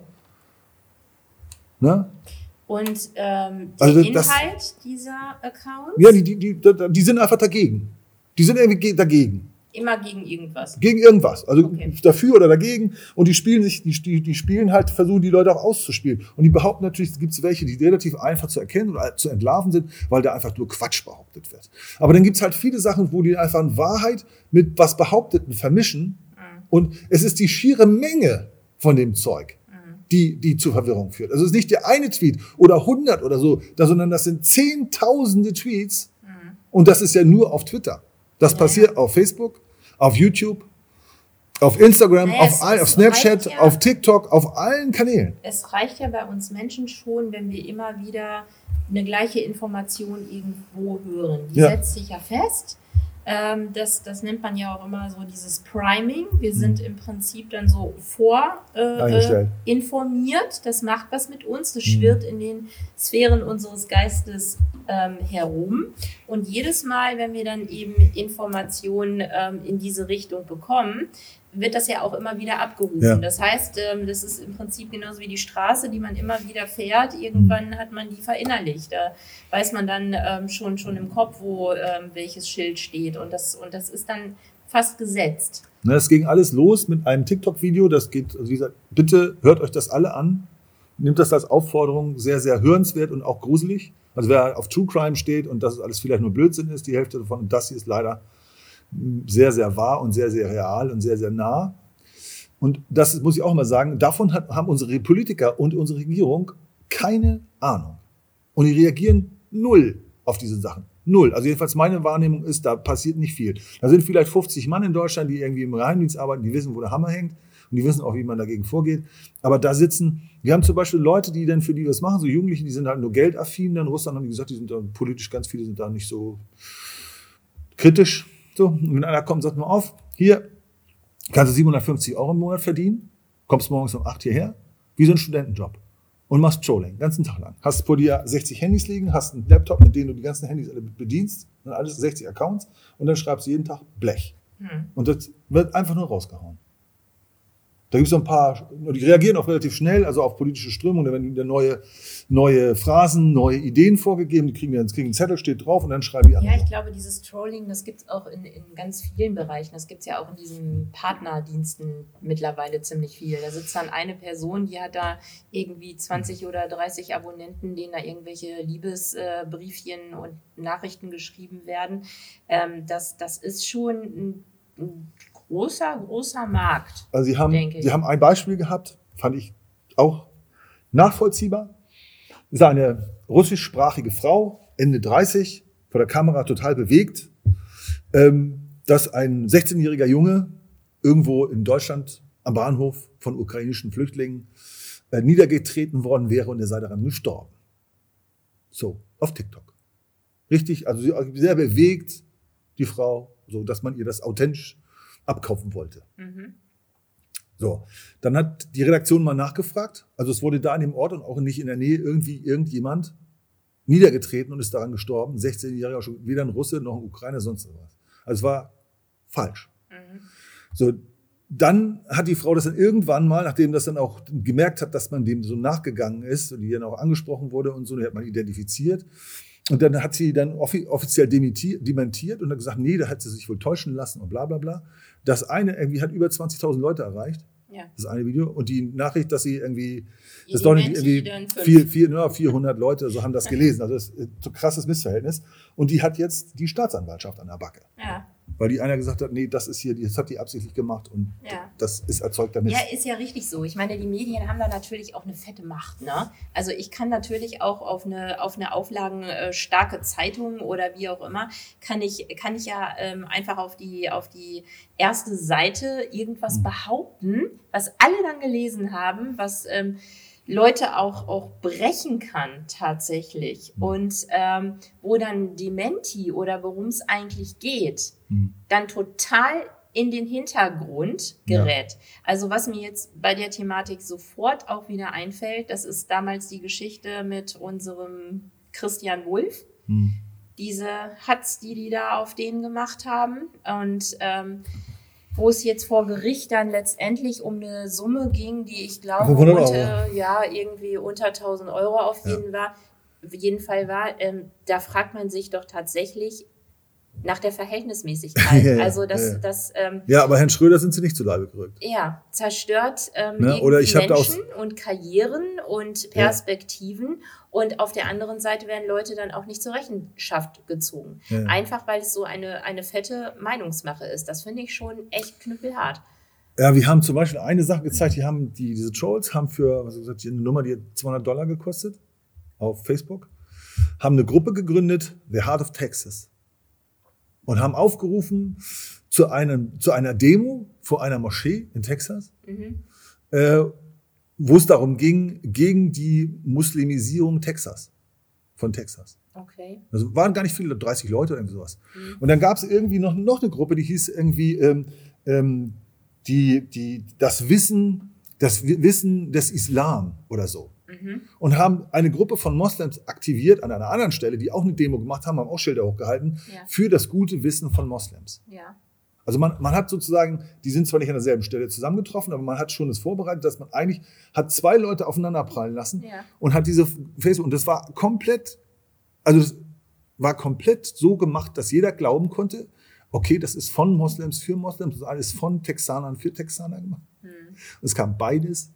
Ne? Und Inhalt dieser Accounts? Ja, die sind einfach dagegen. Die sind irgendwie dagegen. Immer gegen irgendwas. Gegen irgendwas. Also dafür oder dagegen. Und die spielen halt, versuchen die Leute auch auszuspielen. Und die behaupten natürlich, es gibt welche, die relativ einfach zu erkennen oder zu entlarven sind, weil da einfach nur Quatsch behauptet wird. Aber dann gibt es halt viele Sachen, wo die einfach Wahrheit mit was Behaupteten vermischen. Und es ist die schiere Menge von dem Zeug, die zu Verwirrung führt. Also es ist nicht der eine Tweet oder 100 oder so, sondern das sind Zehntausende Tweets. Und das ist ja nur auf Twitter. Das passiert auf Facebook, auf YouTube, auf Instagram, auf Snapchat, auf TikTok, auf allen Kanälen. Es reicht ja bei uns Menschen schon, wenn wir immer wieder eine gleiche Information irgendwo hören. Die setzt sich ja fest. Das nennt man ja auch immer so dieses Priming. Wir sind im Prinzip dann so informiert. Das macht was mit uns. Das schwirrt in den Sphären unseres Geistes herum. Und jedes Mal, wenn wir dann eben Informationen in diese Richtung bekommen, wird das ja auch immer wieder abgerufen. Ja. Das heißt, das ist im Prinzip genauso wie die Straße, die man immer wieder fährt. Irgendwann hat man die verinnerlicht. Da weiß man dann schon im Kopf, wo welches Schild steht. Und das ist dann fast gesetzt. Es ging alles los mit einem TikTok-Video. Das geht, also wie gesagt, bitte hört euch das alle an. Nimmt das als Aufforderung, sehr, sehr hörenswert und auch gruselig. Also wer auf True Crime steht und das alles vielleicht nur Blödsinn ist, die Hälfte davon, und das hier ist leider sehr, sehr wahr und sehr, sehr real und sehr, sehr nah. Und das muss ich auch mal sagen, davon haben unsere Politiker und unsere Regierung keine Ahnung. Und die reagieren null auf diese Sachen. Null. Also jedenfalls meine Wahrnehmung ist, da passiert nicht viel. Da sind vielleicht 50 Mann in Deutschland, die irgendwie im Geheimdienst arbeiten, die wissen, wo der Hammer hängt. Und die wissen auch, wie man dagegen vorgeht. Aber da sitzen, wir haben zum Beispiel Leute, die dann für die was machen, so Jugendliche, die sind halt nur geldaffin. In Russland haben die gesagt, die sind da politisch, ganz viele sind da nicht so kritisch. So, und wenn einer kommt, sagt mal auf, hier kannst du 750 € im Monat verdienen, kommst morgens um 8 hierher, wie so ein Studentenjob und machst Trolling, den ganzen Tag lang. Hast vor dir 60 Handys liegen, hast einen Laptop, mit dem du die ganzen Handys alle bedienst, und alles 60 Accounts, und dann schreibst du jeden Tag Blech. Und das wird einfach nur rausgehauen. Da gibt es so ein paar, die reagieren auch relativ schnell, also auf politische Strömungen, da werden wieder neue Phrasen, neue Ideen vorgegeben, die kriegen einen Zettel, steht drauf und dann schreiben die anderen. Ja, ich glaube, dieses Trolling, das gibt es auch in ganz vielen Bereichen. Das gibt es ja auch in diesen Partnerdiensten mittlerweile ziemlich viel. Da sitzt dann eine Person, die hat da irgendwie 20 oder 30 Abonnenten, denen da irgendwelche Liebesbriefchen und Nachrichten geschrieben werden. Das ist schon ein großer Markt. Also sie haben ein Beispiel gehabt, fand ich auch nachvollziehbar. Das ist eine russischsprachige Frau, Ende 30, vor der Kamera total bewegt, dass ein 16-jähriger Junge irgendwo in Deutschland am Bahnhof von ukrainischen Flüchtlingen niedergetreten worden wäre und er sei daran gestorben. So, auf TikTok. Richtig, also sehr bewegt, die Frau, so dass man ihr das authentisch abkaufen wollte. So, dann hat die Redaktion mal nachgefragt. Also es wurde da an dem Ort und auch nicht in der Nähe irgendjemand niedergetreten und ist daran gestorben. 16-Jähriger, schon weder ein Russe noch ein Ukrainer, sonst was. Also es war falsch. So, dann hat die Frau das dann irgendwann mal, nachdem das dann auch gemerkt hat, dass man dem so nachgegangen ist und die dann auch angesprochen wurde und so, die hat man identifiziert. Und dann hat sie dann offiziell dementiert und hat gesagt, nee, da hat sie sich wohl täuschen lassen und bla bla bla. Das eine irgendwie hat über 20.000 Leute erreicht, das eine Video. Und die Nachricht, dass sie irgendwie, das doch nicht irgendwie 400 Leute so haben das gelesen. Also das ist so ein krasses Missverhältnis. Und die hat jetzt die Staatsanwaltschaft an der Backe. Ja. Weil die einer gesagt hat, nee, das hat die absichtlich gemacht und das ist erzeugter Mist. Ja, ist ja richtig so. Ich meine, die Medien haben da natürlich auch eine fette Macht, ne? Also ich kann natürlich auch auf eine auflagenstarke Zeitung oder wie auch immer, kann ich ja einfach auf die erste Seite irgendwas behaupten, was alle dann gelesen haben, was Leute auch brechen kann tatsächlich und wo dann Dementi oder worum es eigentlich geht, dann total in den Hintergrund gerät. Ja. Also was mir jetzt bei der Thematik sofort auch wieder einfällt, das ist damals die Geschichte mit unserem Christian Wulff, diese Hatz, die da auf den gemacht haben und wo es jetzt vor Gericht dann letztendlich um eine Summe ging, die ich glaube, irgendwie unter 1.000 € auf jeden Fall war. Da fragt man sich doch tatsächlich nach der Verhältnismäßigkeit. Also aber Herrn Schröder sind sie nicht zu Leibe gerückt. Ja, zerstört oder ich Menschen und Karrieren und Perspektiven. Und auf der anderen Seite werden Leute dann auch nicht zur Rechenschaft gezogen. Ja. Einfach, weil es so eine fette Meinungsmache ist. Das finde ich schon echt knüppelhart. Ja, wir haben zum Beispiel eine Sache gezeigt, diese Trolls haben für, eine Nummer, die hat $200 gekostet auf Facebook, haben eine Gruppe gegründet, The Heart of Texas. Und haben aufgerufen zu einer Demo vor einer Moschee in Texas, wo es darum ging, gegen die Muslimisierung Texas. von Texas. Okay. Also waren gar nicht viele, 30 Leute oder irgendwie sowas. Und dann gab es irgendwie noch eine Gruppe, die hieß irgendwie das Wissen des Islam oder so. Und haben eine Gruppe von Moslems aktiviert an einer anderen Stelle, die auch eine Demo gemacht haben, haben auch Schilder hochgehalten, für das gute Wissen von Moslems. Ja. Also man hat sozusagen, die sind zwar nicht an derselben Stelle zusammengetroffen, aber man hat schon das vorbereitet, dass man eigentlich hat 2 Leute aufeinanderprallen lassen und hat diese Facebook, und das war komplett so gemacht, dass jeder glauben konnte, okay, das ist von Moslems für Moslems, das ist alles von Texanern für Texaner gemacht. Und es kam beides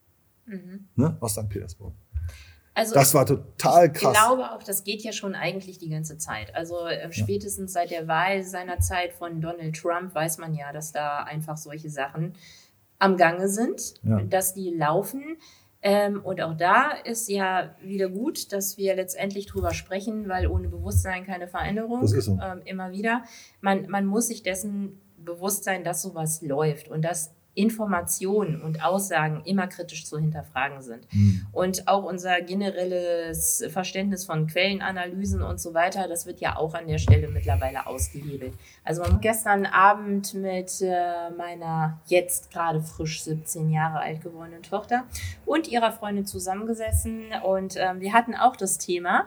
aus St. Petersburg. Also das war total krass. Ich glaube auch, das geht ja schon eigentlich die ganze Zeit. Also spätestens seit der Wahl seinerzeit von Donald Trump weiß man ja, dass da einfach solche Sachen am Gange sind, dass die laufen. Und auch da ist ja wieder gut, dass wir letztendlich drüber sprechen, weil ohne Bewusstsein keine Veränderung. Das ist so. Immer wieder. Man muss sich dessen bewusst sein, dass sowas läuft und dass Informationen und Aussagen immer kritisch zu hinterfragen sind. Und auch unser generelles Verständnis von Quellenanalysen und so weiter, das wird ja auch an der Stelle mittlerweile ausgehebelt. Also gestern Abend mit meiner jetzt gerade frisch 17 Jahre alt gewordenen Tochter und ihrer Freundin zusammengesessen und wir hatten auch das Thema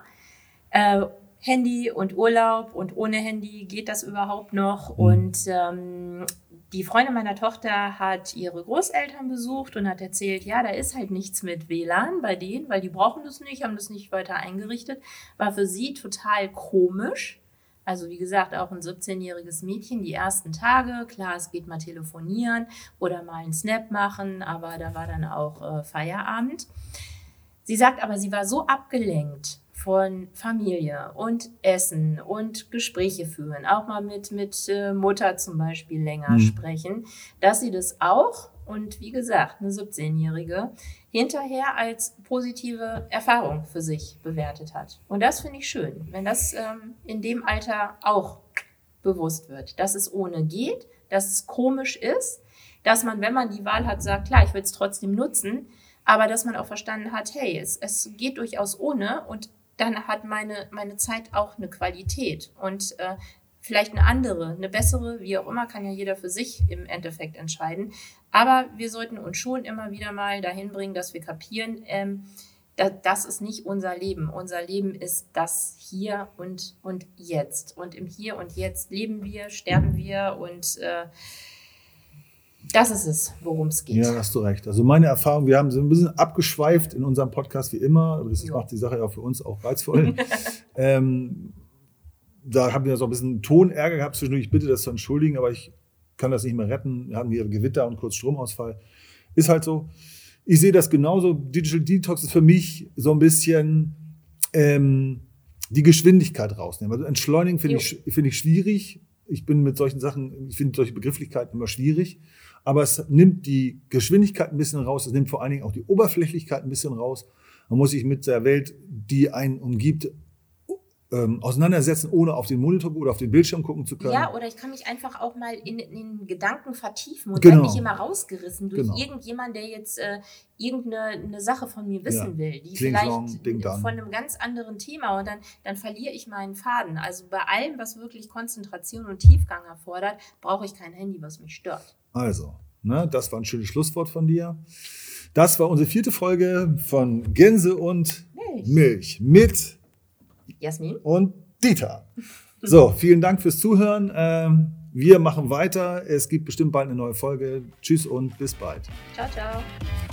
Handy und Urlaub und ohne Handy geht das überhaupt noch und die Freundin meiner Tochter hat ihre Großeltern besucht und hat erzählt, ja, da ist halt nichts mit WLAN bei denen, weil die brauchen das nicht, haben das nicht weiter eingerichtet. War für sie total komisch. Also wie gesagt, auch ein 17-jähriges Mädchen, die ersten Tage, klar, es geht mal telefonieren oder mal einen Snap machen, aber da war dann auch Feierabend. Sie sagt aber, sie war so abgelenkt von Familie und Essen und Gespräche führen, auch mal mit Mutter zum Beispiel länger sprechen, dass sie das auch, und wie gesagt, eine 17-Jährige, hinterher als positive Erfahrung für sich bewertet hat. Und das finde ich schön, wenn das in dem Alter auch bewusst wird, dass es ohne geht, dass es komisch ist, dass man, wenn man die Wahl hat, sagt, klar, ich will es trotzdem nutzen, aber dass man auch verstanden hat, hey, es geht durchaus ohne und dann hat meine Zeit auch eine Qualität und vielleicht eine andere, eine bessere, wie auch immer, kann ja jeder für sich im Endeffekt entscheiden. Aber wir sollten uns schon immer wieder mal dahin bringen, dass wir kapieren, das ist nicht unser Leben. Unser Leben ist das Hier und Jetzt. Und im Hier und Jetzt leben wir, sterben wir und das ist es, worum es geht. Ja, hast du recht. Also meine Erfahrung, wir haben so ein bisschen abgeschweift in unserem Podcast wie immer, aber das macht die Sache ja für uns auch reizvoll. Da haben wir so ein bisschen Tonärger gehabt zwischendurch. Ich bitte das zu entschuldigen, aber ich kann das nicht mehr retten. Wir haben hier Gewitter und kurz Stromausfall. Ist halt so. Ich sehe das genauso. Digital Detox ist für mich so ein bisschen die Geschwindigkeit rausnehmen. Also entschleunigen finde ich schwierig. Ich bin mit solchen Sachen, ich finde solche Begrifflichkeiten immer schwierig. Aber es nimmt die Geschwindigkeit ein bisschen raus. Es nimmt vor allen Dingen auch die Oberflächlichkeit ein bisschen raus. Man muss sich mit der Welt, die einen umgibt, auseinandersetzen, ohne auf den Monitor oder auf den Bildschirm gucken zu können. Ja, oder ich kann mich einfach auch mal in Gedanken vertiefen und werde nicht immer rausgerissen durch irgendjemand, der jetzt irgendeine Sache von mir wissen will, die vielleicht von einem ganz anderen Thema und dann verliere ich meinen Faden. Also bei allem, was wirklich Konzentration und Tiefgang erfordert, brauche ich kein Handy, was mich stört. Also, das war ein schönes Schlusswort von dir. Das war unsere 4. Folge von Gänse und Milch mit Jasmin und Dieter. So, vielen Dank fürs Zuhören. Wir machen weiter. Es gibt bestimmt bald eine neue Folge. Tschüss und bis bald. Ciao, ciao.